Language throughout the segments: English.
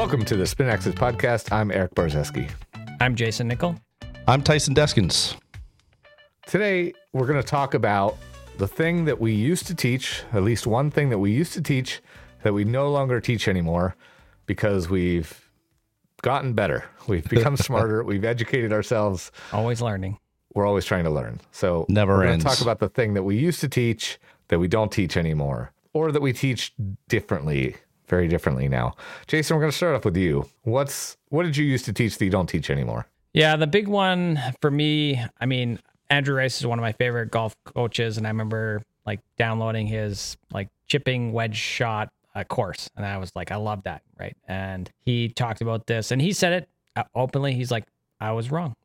Welcome to the Spin Axis Podcast. I'm Eric Barzeski. I'm Jason Nickel. I'm Tyson Deskins. Today, we're going to talk about the thing that we used to teach, at least one thing that we used to teach that we no longer teach anymore because we've gotten better. We've become smarter. We've educated ourselves. Always learning. We're always trying to learn. So Never we're going ends. to talk about the thing that we used to teach that we don't teach anymore, or that we teach differently, very differently now. Jason, we're going to start off with you. What did you used to teach that you don't teach anymore? Yeah, the big one for me, I mean, Andrew Rice is one of my favorite golf coaches, and I remember like downloading his like chipping wedge shot course, and I was like, I love that, right? And he talked about this, and he said it openly. He's like, I was wrong.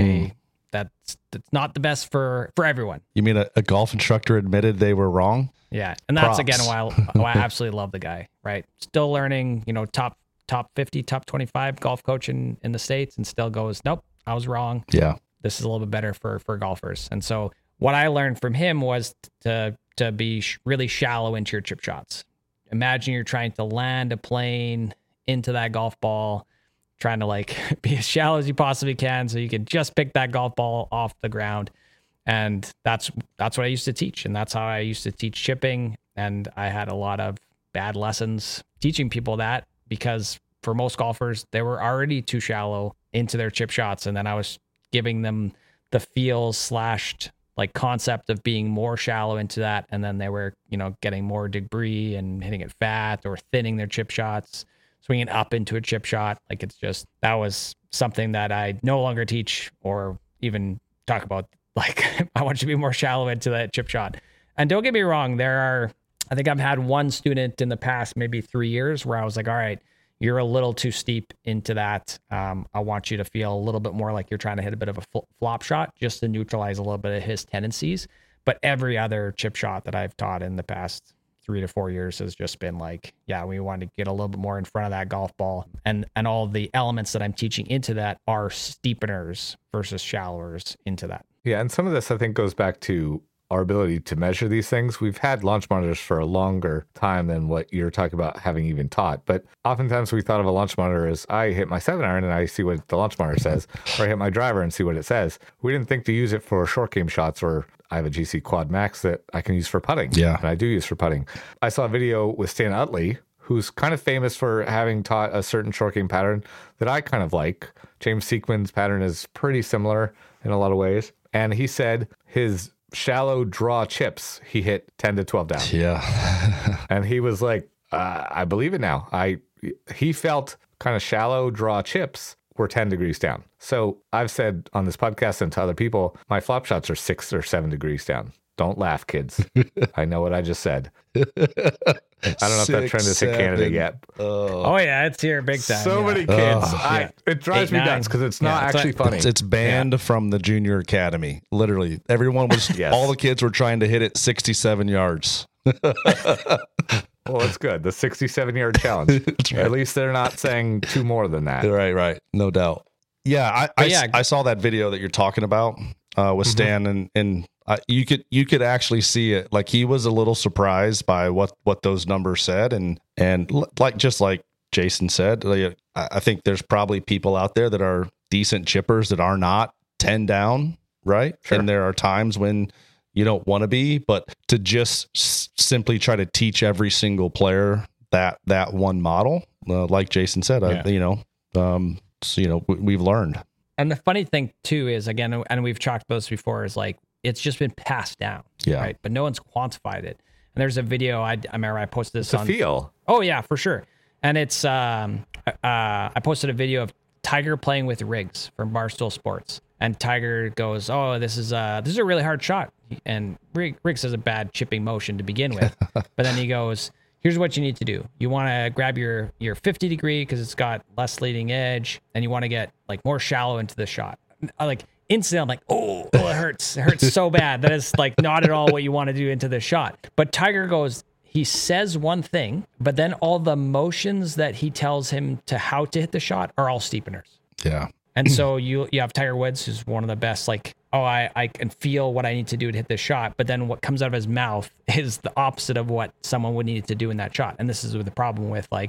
That's not the best for everyone. You mean a golf instructor admitted they were wrong? Yeah, and that's Props. again why I absolutely love the guy, right? Still learning, top 50, top 25 golf coach in the States, and still goes, nope, I was wrong. Yeah. This is a little bit better for golfers. And so what I learned from him was to be really shallow into your chip shots. Imagine you're trying to land a plane into that golf ball, trying to like be as shallow as you possibly can so you can just pick that golf ball off the ground. And that's what I used to teach. And that's how I used to teach chipping. And I had a lot of bad lessons teaching people that, because for most golfers, they were already too shallow into their chip shots. And then I was giving them the feels / like concept of being more shallow into that. And then they were, getting more debris and hitting it fat or thinning their chip shots, swinging up into a chip shot. Like that was something that I no longer teach or even talk about. Like, I want you to be more shallow into that chip shot. And don't get me wrong, I think I've had one student in the past, maybe 3 years, where I was like, all right, you're a little too steep into that. I want you to feel a little bit more like you're trying to hit a bit of a flop shot just to neutralize a little bit of his tendencies. But every other chip shot that I've taught in the past 3 to 4 years has just been like, yeah, we want to get a little bit more in front of that golf ball. And all the elements that I'm teaching into that are steepeners versus shallowers into that. Yeah, and some of this, I think, goes back to our ability to measure these things. We've had launch monitors for a longer time than what you're talking about having even taught. But oftentimes we thought of a launch monitor as I hit my 7-iron and I see what the launch monitor says, or I hit my driver and see what it says. We didn't think to use it for short game shots, or I have a GC Quad Max that I can use for putting. Yeah. And I do use for putting. I saw a video with Stan Utley, who's kind of famous for having taught a certain short game pattern that I kind of like. James Sequin's pattern is pretty similar in a lot of ways. And he said his shallow draw chips, he hit 10 to 12 down. Yeah. And he was like, I believe it now. He felt kind of shallow draw chips were 10 degrees down. So I've said on this podcast and to other people, my flop shots are 6 or 7 degrees down. Don't laugh, kids. I know what I just said. I don't know if that trend has hit Canada yet. Oh yeah, it's here big time. So many kids. It drives 8, me 9. nuts because it's not actually funny. It's banned from the junior academy. Literally, everyone was. Yes. All the kids were trying to hit it 67 yards. Well, it's good. The 67-yard challenge. That's right. At least they're not saying 2 more than that. Right. No doubt. Yeah, I saw that video that you're talking about with Stan, and you could actually see it. Like, he was a little surprised by what those numbers said, and like Jason said, like, I think there's probably people out there that are decent chippers that are not 10 down, right? Sure. And there are times when you don't want to be, but to just simply try to teach every single player that one model, like Jason said, we've learned. And the funny thing too is, again, and we've talked about this before, is like, it's just been passed down, right? But no one's quantified it. And there's a video I remember I posted this on. Feel. Oh yeah, for sure. And it's I posted a video of Tiger playing with Riggs from Barstool Sports, and Tiger goes, "Oh, this is a really hard shot," and Riggs has a bad chipping motion to begin with, but then he goes, "Here's what you need to do. You want to grab your 50 degree because it's got less leading edge, and you want to get like more shallow into the shot." Like instantly, I'm like, oh, it hurts. It hurts so bad. That is like not at all what you want to do into the shot. But Tiger goes, he says one thing, but then all the motions that he tells him to how to hit the shot are all steepeners. Yeah. And so you have Tiger Woods, who's one of the best, like, oh, I can feel what I need to do to hit this shot. But then what comes out of his mouth is the opposite of what someone would need to do in that shot. And this is the problem with, like,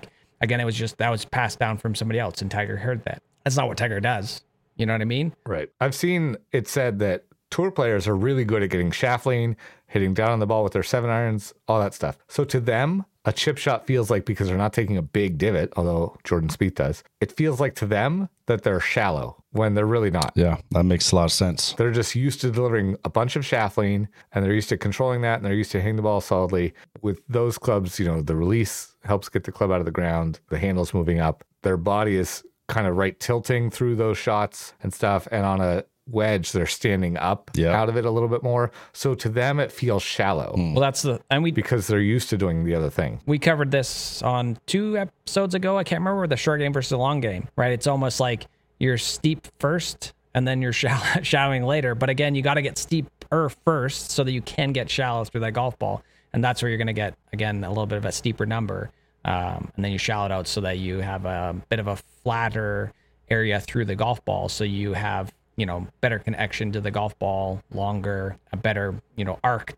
again, that was passed down from somebody else, and Tiger heard that. That's not what Tiger does. You know what I mean? Right. I've seen it said that tour players are really good at getting shaft lean, hitting down on the ball with their 7-irons, all that stuff. So to them, a chip shot feels like, because they're not taking a big divot, although Jordan Spieth does, it feels like to them that they're shallow when they're really not. Yeah, that makes a lot of sense. They're just used to delivering a bunch of shaft lean, and they're used to controlling that, and they're used to hitting the ball solidly. With those clubs, you know, the release helps get the club out of the ground, the handle's moving up, their body is kind of right tilting through those shots and stuff, and on a wedge they're standing up out of it a little bit more, so to them it feels shallow. Well, because they're used to doing the other thing. We covered this on 2 episodes ago, I can't remember, the short game versus the long game, right? It's almost like you're steep first and then you're shallowing later, but again, you got to get steeper first so that you can get shallow through that golf ball, and that's where you're going to get, again, a little bit of a steeper number, and then you shallow it out so that you have a bit of a flatter area through the golf ball, so you have, you know, better connection to the golf ball, longer, a better, you know, arc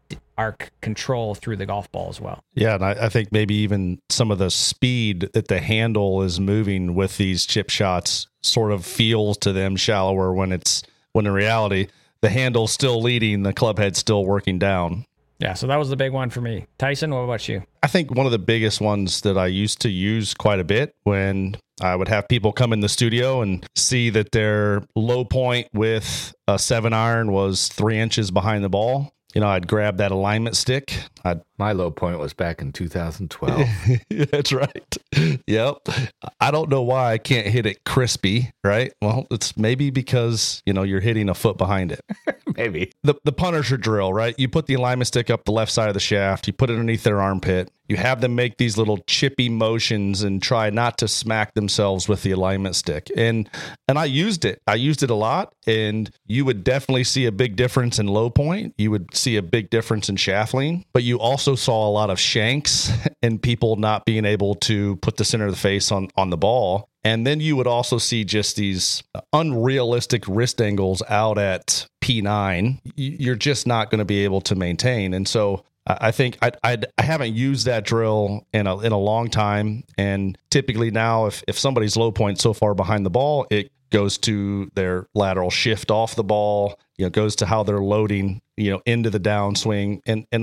control through the golf ball as well. Yeah, and I think maybe even some of the speed that the handle is moving with these chip shots sort of feels to them shallower when in reality the handle's still leading, the club head's still working down. Yeah, so that was the big one for me. Tyson, what about you? I think one of the biggest ones that I used to use quite a bit when I would have people come in the studio and see that their low point with a 7-iron was 3 inches behind the ball. You know, I'd grab that alignment stick. My low point was back in 2012. That's right. Yep. I don't know why I can't hit it crispy, right? Well, it's maybe because, you know, you're hitting a foot behind it. Maybe. The Punisher drill, right? You put the alignment stick up the left side of the shaft, you put it underneath their armpit, you have them make these little chippy motions and try not to smack themselves with the alignment stick. And I used it. I used it a lot, and you would definitely see a big difference in low point. You would see a big difference in shaft lean, but you also saw a lot of shanks and people not being able to put the center of the face on the ball. And then you would also see just these unrealistic wrist angles out at P9. You're just not going to be able to maintain. And so I think I haven't used that drill in a long time. And typically now, if somebody's low point so far behind the ball, it goes to their lateral shift off the ball, you know, goes to how they're loading, you know, into the downswing. And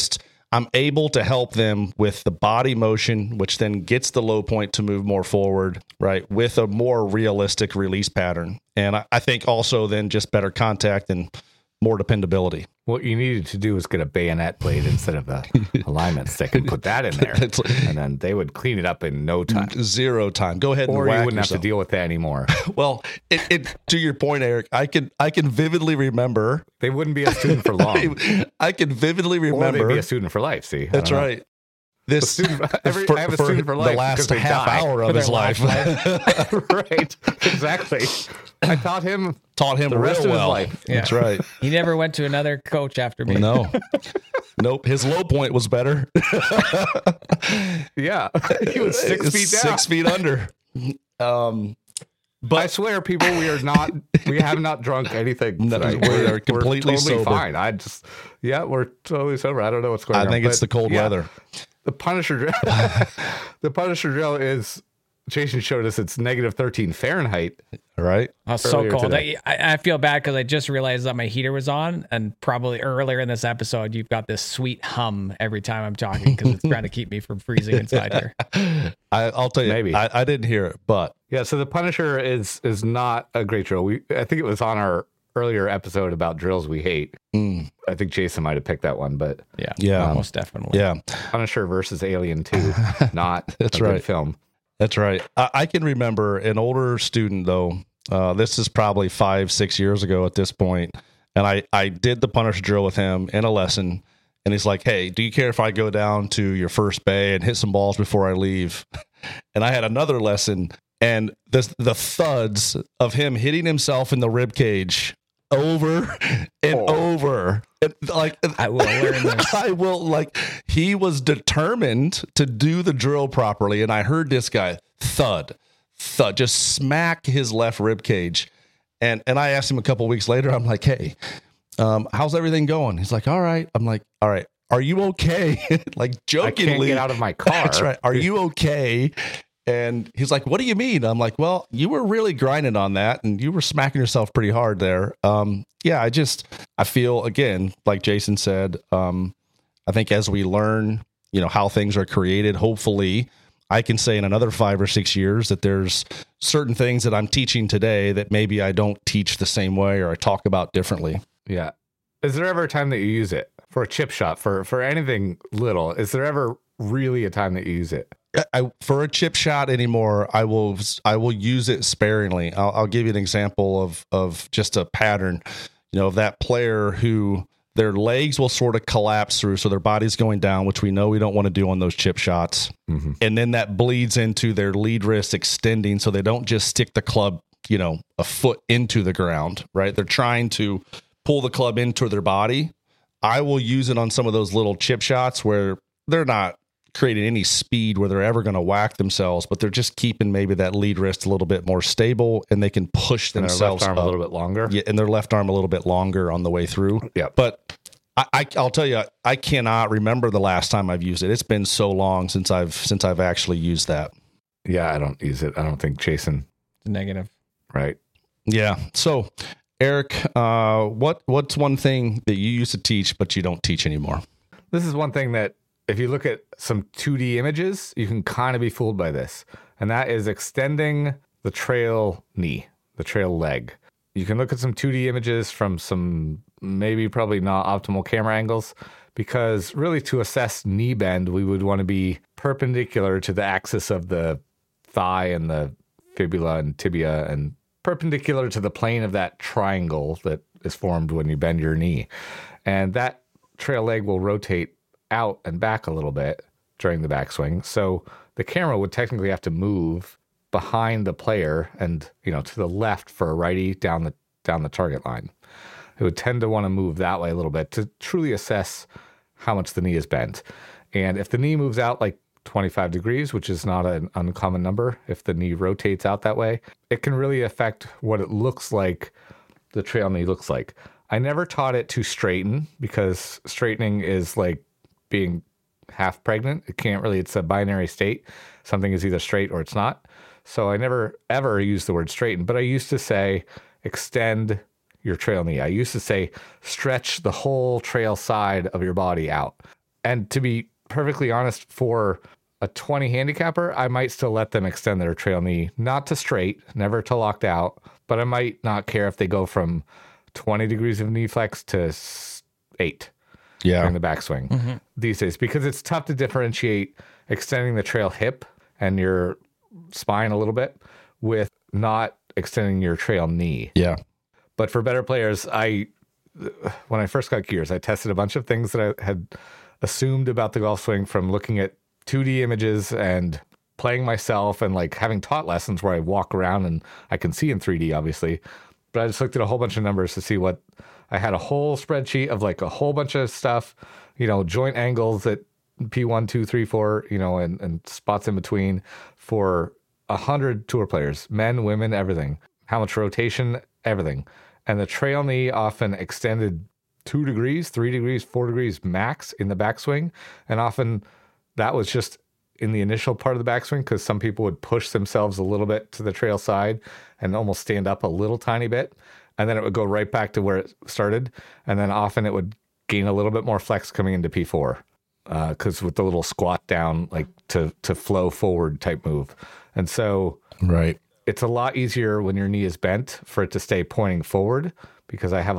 I'm able to help them with the body motion, which then gets the low point to move more forward, right, with a more realistic release pattern. And I think also then just better contact and more dependability. What you needed to do was get a bayonet blade instead of the alignment stick and put that in there. And then they would clean it up in no time. 0 time. Go ahead and or whack you wouldn't yourself. have to deal with that anymore. Well, it to your point, Eric, I can vividly remember. They wouldn't be a student for long. I can vividly remember. Or they'd be a student for life, see? That's right. This I have a student for life. The last half hour of his life. Right. Exactly. I taught him the rest real of his well. Life. Yeah. That's right. He never went to another coach after me. No. Nope. His low point was better. Yeah. He was 6 feet down. 6 feet under. But I swear, people, we have not drunk anything. No, we're completely totally sober. fine. We're totally sober. I don't know what's going on. I think it's the cold weather. The Punisher drill. The Punisher drill is, Jason showed us, it's negative 13 Fahrenheit. Right. Oh, so cold. Today. I feel bad because I just realized that my heater was on, and probably earlier in this episode, you've got this sweet hum every time I'm talking because it's trying to keep me from freezing inside here. I'll tell you, Maybe. I didn't hear it, but Yeah, so the Punisher is not a great drill. I think it was on our earlier episode about drills we hate. I think Jason might have picked that one, but yeah, most definitely. Yeah. Punisher versus Alien 2, not That's a right. good film. That's right. I can remember an older student, though. This is probably 5-6 years ago at this point, and I did the Punisher drill with him in a lesson, and he's like, "Hey, do you care if I go down to your first bay and hit some balls before I leave?" And I had another lesson, and the thuds of him hitting himself in the rib cage over and over. And I will learn this. I will, he was determined to do the drill properly, and I heard this guy thud, just smack his left rib cage. And I asked him a couple weeks later, I'm like, "Hey, how's everything going?" He's like, "All right." I'm like, "All right, are you okay?" Like, jokingly. I can't get out of my car. That's right. Are you okay? And he's like, what do you mean? I'm like, well, you were really grinding on that and you were smacking yourself pretty hard there. Yeah, I feel, again, like Jason said, I think as we learn, how things are created, hopefully I can say in another 5 or 6 years that there's certain things that I'm teaching today that maybe I don't teach the same way or I talk about differently. Yeah. Is there ever a time that you use it for a chip shot, for anything little? Is there ever really a time that you use it? For a chip shot anymore, I will use it sparingly. I'll give you an example of just a pattern, of that player who their legs will sort of collapse through, so their body's going down, which we know we don't want to do on those chip shots. Mm-hmm. And then that bleeds into their lead wrist extending, so they don't just stick the club, a foot into the ground, right? They're trying to pull the club into their body. I will use it on some of those little chip shots where they're not creating any speed where they're ever going to whack themselves, but they're just keeping maybe that lead wrist a little bit more stable and they can push themselves and their left arm a little bit longer. Yeah, and their left arm a little bit longer on the way through. Yeah. But I'll tell you, I cannot remember the last time I've used it. It's been so long since I've actually used that. Yeah, I don't use it. I don't think Jason. Negative. Right. Yeah. So Eric, what's one thing that you used to teach but you don't teach anymore? This is one thing that if you look at some 2D images, you can kind of be fooled by this. And that is extending the trail knee, the trail leg. You can look at some 2D images from some probably not optimal camera angles, because really to assess knee bend, we would want to be perpendicular to the axis of the thigh and the fibula and tibia and perpendicular to the plane of that triangle that is formed when you bend your knee. And that trail leg will rotate out and back a little bit during the backswing. So the camera would technically have to move behind the player and, to the left for a righty down the target line. It would tend to want to move that way a little bit to truly assess how much the knee is bent. And if the knee moves out like 25 degrees, which is not an uncommon number, if the knee rotates out that way, it can really affect what it looks like, the trail knee looks like. I never taught it to straighten, because straightening is like being half pregnant. It's a binary state. Something is either straight or it's not. So I never ever used the word straighten, but I used to say extend your trail knee. I used to say stretch the whole trail side of your body out. And to be perfectly honest, for a 20 handicapper, I might still let them extend their trail knee, not to straight, never to locked out, but I might not care if they go from 20 degrees of knee flex to 8. During the backswing these days, because it's tough to differentiate extending the trail hip and your spine a little bit with not extending your trail knee. Yeah. But for better players, when I first got gears, I tested a bunch of things that I had assumed about the golf swing from looking at 2D images and playing myself and like having taught lessons where I walk around and I can see in 3D, obviously. But I just looked at a whole bunch of numbers to see what I had a whole spreadsheet of like a whole bunch of stuff, joint angles at P1, 2, 3, 4, and spots in between for 100 tour players, men, women, everything. How much rotation, everything. And the trail knee often extended 2 degrees, 3 degrees, 4 degrees max in the backswing. And often that was just in the initial part of the backswing, because some people would push themselves a little bit to the trail side and almost stand up a little tiny bit. And then it would go right back to where it started. And then often it would gain a little bit more flex coming into P4. Because with the little squat down, like to flow forward type move. And so it's a lot easier when your knee is bent for it to stay pointing forward, because I've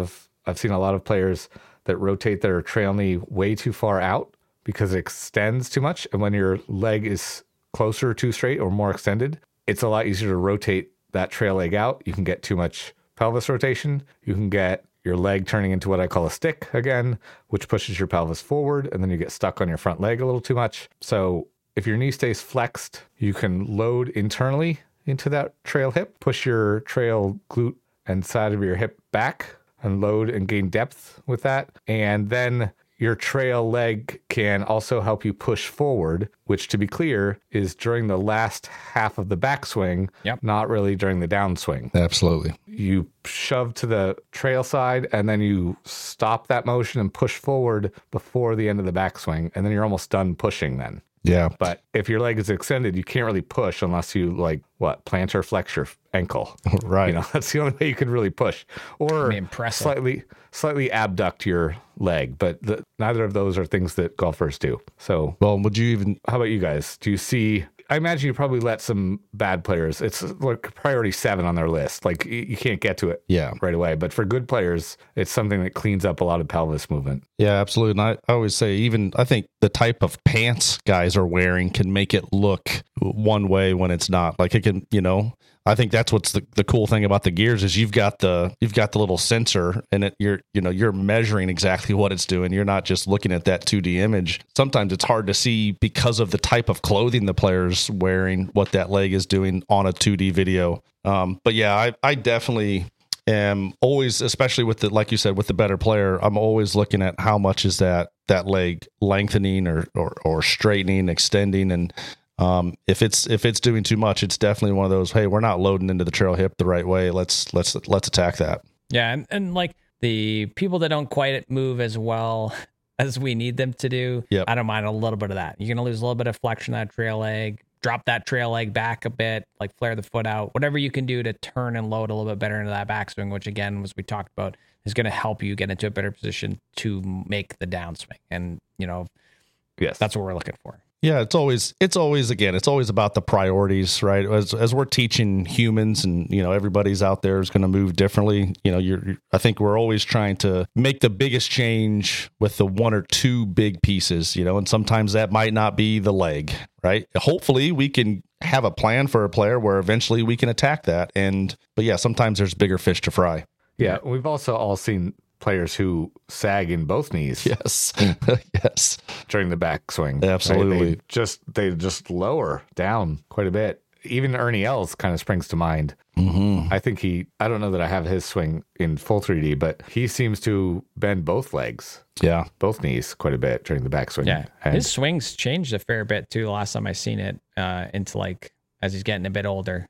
seen a lot of players that rotate their trail knee way too far out because it extends too much. And when your leg is closer to straight or more extended, it's a lot easier to rotate that trail leg out. You can get too much pelvis rotation. You can get your leg turning into what I call a stick again, which pushes your pelvis forward, and then you get stuck on your front leg a little too much. So if your knee stays flexed, you can load internally into that trail hip, push your trail glute and side of your hip back and load and gain depth with that. And then your trail leg can also help you push forward, which, to be clear, is during the last half of the backswing, not really during the downswing. Absolutely. You shove to the trail side, and then you stop that motion and push forward before the end of the backswing, and then you're almost done pushing then. Yeah. But if your leg is extended, you can't really push unless you plantar flex your ankle. Right. That's the only way you can really push. Or slightly abduct your leg. But neither of those are things that golfers do. So, well, how about you guys? Do you see... I imagine you probably let some bad players. It's like priority 7 on their list. Like you can't get to it right away. But for good players, it's something that cleans up a lot of pelvis movement. Yeah, absolutely. And I always say, I think the type of pants guys are wearing can make it look one way when it's not. Like it can, I think that's what's the cool thing about the gears is you've got the little sensor and you're measuring exactly what it's doing. You're not just looking at that 2D image. Sometimes it's hard to see because of the type of clothing the player's wearing what that leg is doing on a 2D video. But yeah, I definitely am always, especially with like you said, with the better player, I'm always looking at how much is that leg lengthening or straightening, extending, and if it's doing too much, it's definitely one of those, hey, we're not loading into the trail hip the right way. Let's attack that. Yeah. And like the people that don't quite move as well as we need them to do, I don't mind a little bit of that. You're going to lose a little bit of flexion on that trail leg, drop that trail leg back a bit, like flare the foot out, whatever you can do to turn and load a little bit better into that backswing, which again, as we talked about, is going to help you get into a better position to make the downswing. And, yes, that's what we're looking for. Yeah, it's always about the priorities, right? As we're teaching humans, and everybody's out there is going to move differently. I think we're always trying to make the biggest change with the one or two big pieces, and sometimes that might not be the leg, right? Hopefully, we can have a plan for a player where eventually we can attack that. But yeah, sometimes there's bigger fish to fry. Yeah, we've also all seen players who sag in both knees. Yes. Yes. During the backswing. Absolutely. They just lower down quite a bit. Even Ernie Els kind of springs to mind. Mm-hmm. I don't know that I have his swing in full 3D, but he seems to bend both legs. Yeah. Both knees quite a bit during the backswing. Yeah. His swings changed a fair bit too. The last time I seen it into like, as he's getting a bit older,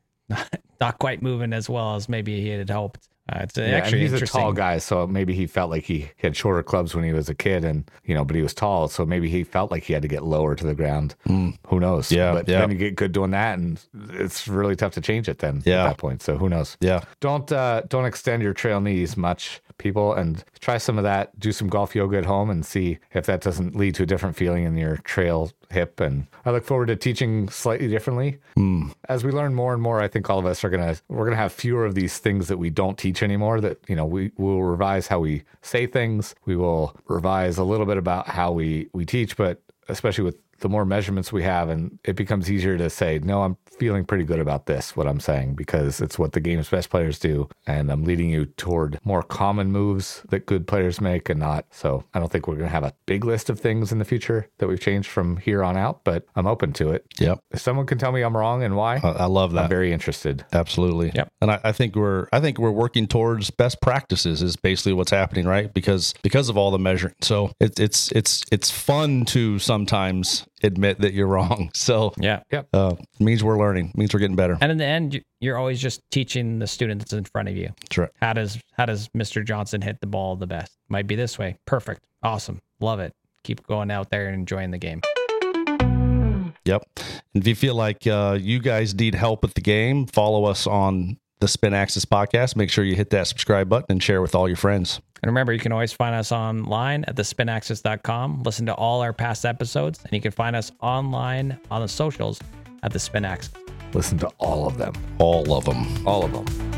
not quite moving as well as maybe he had hoped. It's actually he's a tall guy, so maybe he felt like he had shorter clubs when he was a kid, and but he was tall, so maybe he felt like he had to get lower to the ground. Who knows? Yeah, but then you get good doing that, and it's really tough to change it then at that point. So who knows? Yeah, don't extend your trail knees much, people, and try some of that. Do some golf yoga at home and see if that doesn't lead to a different feeling in your trail hip. And I look forward to teaching slightly differently. As we learn more and more, I think all of us we're gonna have fewer of these things that we don't teach anymore. That we will revise how we say things. We will revise a little bit about how we teach, but especially with the more measurements we have, and it becomes easier to say, no, I'm feeling pretty good about this, what I'm saying, because it's what the game's best players do. And I'm leading you toward more common moves that good players make and not. So I don't think we're going to have a big list of things in the future that we've changed from here on out, but I'm open to it. Yep. If someone can tell me I'm wrong and why, I love that. I'm very interested. Absolutely. Yep. And I think we're working towards best practices is basically what's happening, right? Because of all the measuring. So it's fun to sometimes admit that you're wrong. So means we're learning, means we're getting better. And in the end, you're always just teaching the student that's in front of you. That's right. How does Mr. Johnson hit the ball the best? Might be this way. Perfect. Awesome. Love it. Keep going out there and enjoying the game. Yep. And if you feel like you guys need help with the game, follow us on the Spin Axis podcast. Make sure you hit that subscribe button and share with all your friends. And remember, you can always find us online at thespinaxis.com. Listen to all our past episodes, and you can find us online on the socials at the Spin Axis. Listen to all of them. All of them. All of them.